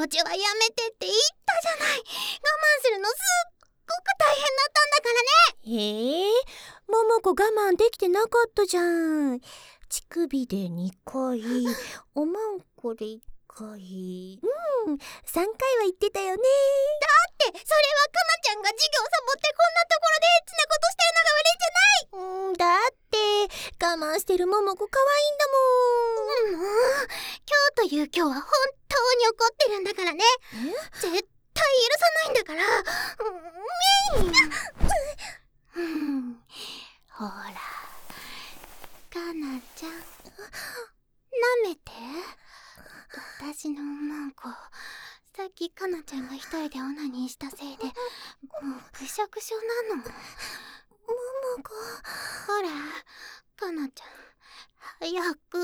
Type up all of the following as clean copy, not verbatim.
持ちはやめてって言ったじゃない。我慢するのすっごく大変だったんだからね。 桃子我慢できてなかったじゃん。乳首で2回、おまんこで1回、3回は言ってたよね。 だってそれはかなちゃんが授業サボってこんなところでエッチなことしてるのが悪いんじゃない。 だって我慢してる桃子可愛いんだもん。 今日という今日は本当に怒ってるんだからね。絶対許さないんだから。ほら、かなちゃん、舐めて。私のおまんこ、さっきかなちゃんが一人でオナニーしたせいでもうぐしょぐしょなの。 桃子、 ほら、かなちゃん、早く。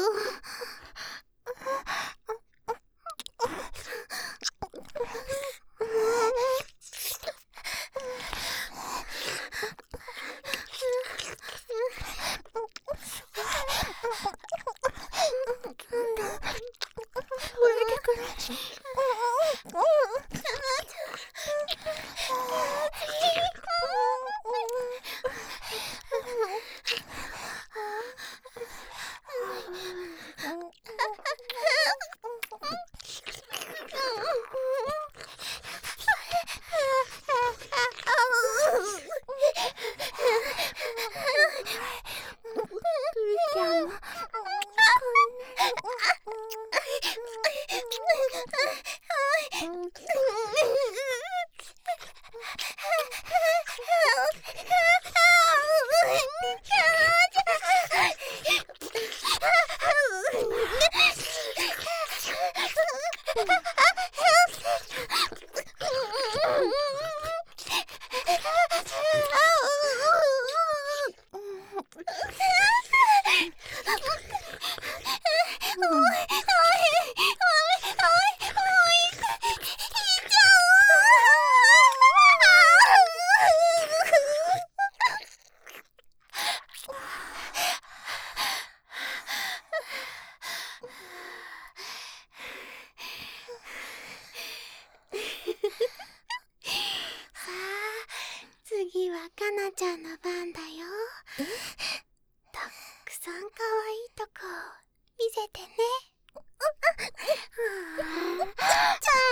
次はかなちゃんの番だよ。たくさん可愛いとこ見せてね。